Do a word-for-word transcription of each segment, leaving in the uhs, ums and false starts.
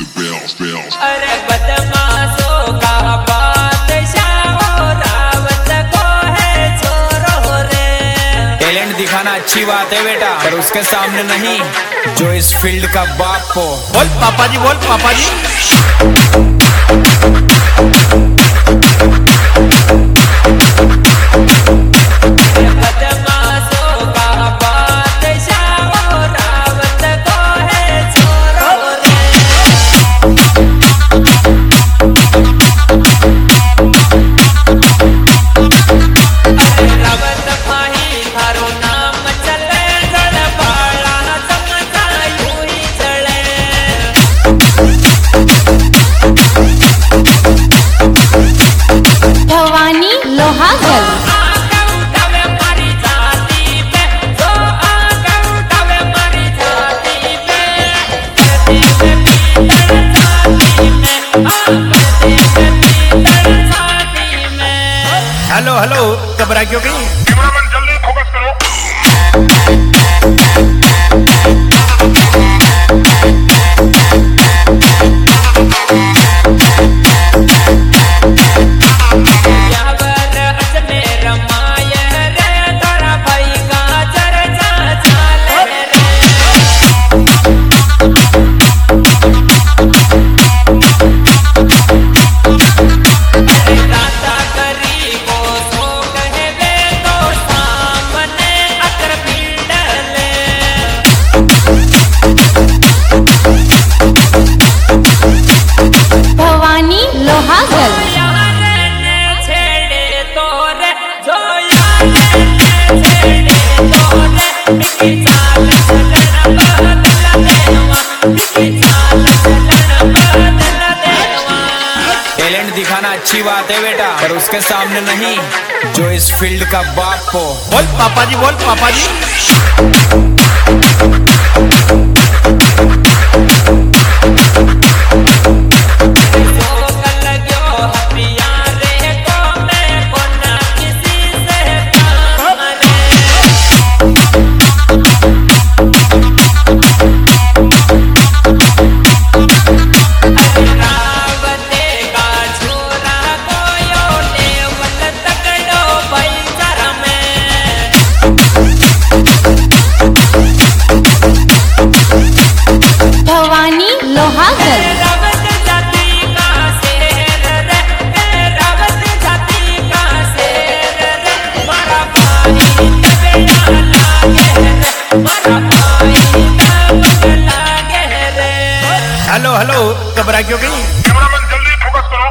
अरे बदमाशों का बादशाह रावत को है छोरो रे। टैलेंट दिखाना अच्छी बात है बेटा, पर उसके सामने नहीं जो इस फील्ड का बाप हो। बोल पापा जी, बोल पापा जी। हेलो हेलो, घबरा क्यों गई? कैमरामैन जल्दी फोकस करो। टैलेंट दिखाना अच्छी बात है बेटा, पर उसके सामने नहीं जो इस फील्ड का बाप हो। बोल पापा जी, बोल पापा जी। हेलो हेलो, घबरा क्यों गई? कैमरामैन जल्दी फोकस करो।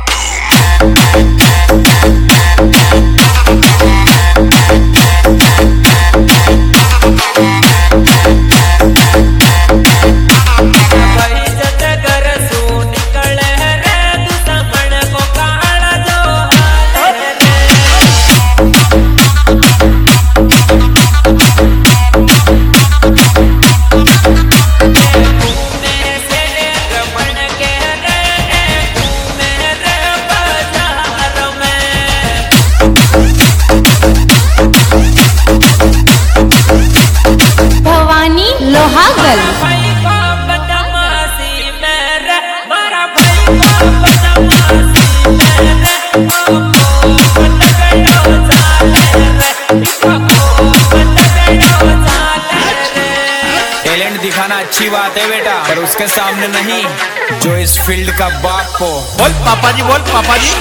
टैलेंट दिखाना अच्छी बात है बेटा, पर उसके सामने नहीं जो इस फील्ड का बाप हो। बोल पापा जी, बोल पापा जी।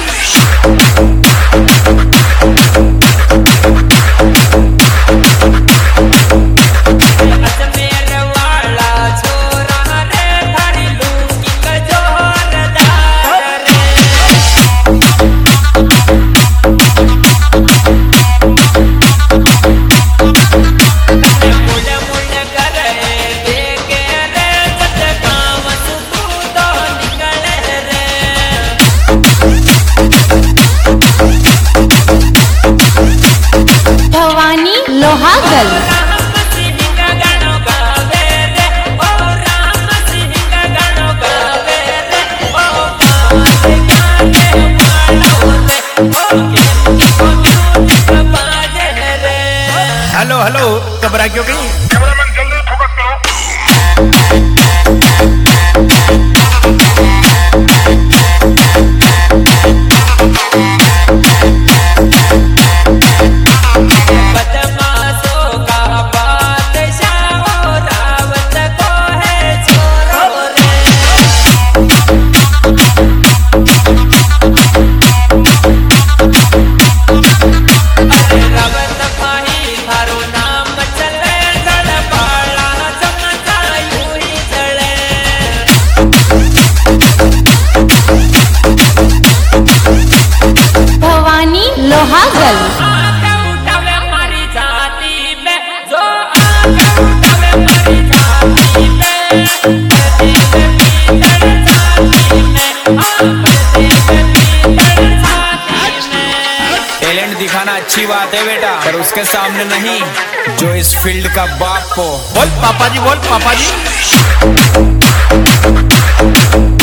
हेलो हेलो, घबरा क्यों गई? कैमरामैन जल्दी फोकस करो। पागल। आके उठावे मारी छाती पे, जो आके उठावे मारी छाती पे, भरती पे पीतल छाती में, हाँ भरती पे पीतल छाती में। टैलेंट दिखाना अच्छी बात है बेटा, पर उसके सामने नहीं जो इस फील्ड का बाप हो। बोल पापा जी, बोल पापा जी।